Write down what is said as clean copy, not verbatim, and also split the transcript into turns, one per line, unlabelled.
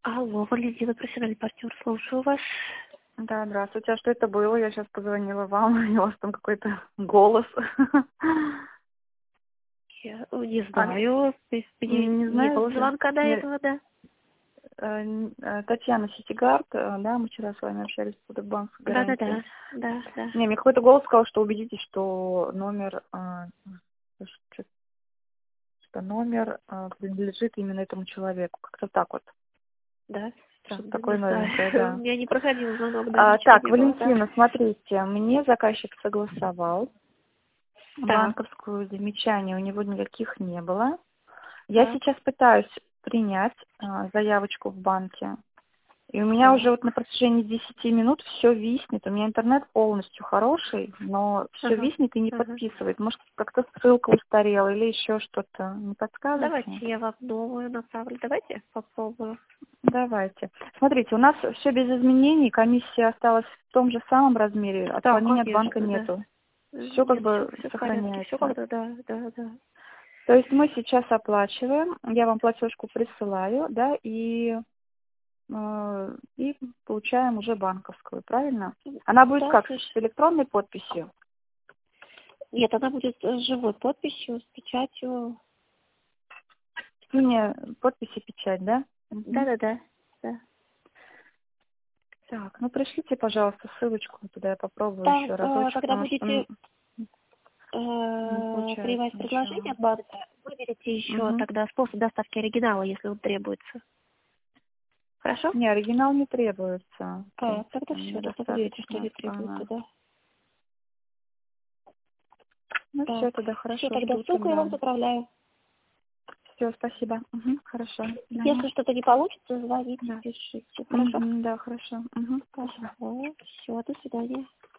Алло, Валентина, профессиональный партнер, слушаю вас.
Да, здравствуйте. А что это было? Я сейчас позвонила вам, и у вас там какой-то голос.
Я не знаю, мне
Не
не было
знаете?
звонка до этого, да?
Татьяна Ситигард, да, мы вчера с вами общались по банковской гарантии.
Да-да-да, да.
Не, мне какой-то голос сказал, что убедитесь, что номер, что номер принадлежит именно этому человеку. Как-то так вот.
Да,
Что-то
странно,
такое
не
новенькое,
знаю. У
да.
меня не проходил звонок, да, ничего
Так,
не было, да.
Валентина, смотрите, мне заказчик согласовал.
Так,
Банковскую замечания у него никаких не было. Я
так,
сейчас пытаюсь принять заявочку в банке. И у меня уже
так.
вот на протяжении 10 минут все виснет. У меня интернет полностью хороший, но все
Ага,
виснет и не
ага.
подписывает. Может, как-то ссылка устарела или еще что-то. Не
Давайте
подскажете?
я вам новую направлю. Давайте попробую.
Давайте. Смотрите, у нас все без изменений. Комиссия осталась в том же самом размере.
Да,
Отклонений от банка
конечно, да.
нету. Все как
Нет,
бы
все в порядке, все
сохраняется.
когда, да.
То есть мы сейчас оплачиваем, я вам платежку присылаю, да, и получаем уже банковскую, правильно? Она будет
Да,
как, с
слышь.
электронной подписью?
Нет, она будет с живой подписью, с печатью.
Синяя подпись и печать, да? Мгм.
Да. Да.
Так, ну пришлите, пожалуйста, ссылочку, туда я попробую
Там,
еще разочек,
когда
потому что
будете
не получается
принимать предложение
ничего.
от банка, выберите еще
Мгм.
тогда способ доставки оригинала, если он требуется. Хорошо?
Не, оригинал не требуется, в
Тогда
принципе,
все,
мне
тогда выберите, что
достаточно.
не требуется, да.
Ну все,
Так,
тогда
все,
хорошо,
тогда
жду
ссылку я
тогда.
вам отправляю.
Все, спасибо. Мгм, хорошо. Да.
Если что-то не получится, звоните,
Да.
пишите. Хорошо?
Мгм, да, хорошо. Мгм, спасибо.
Все, до свидания.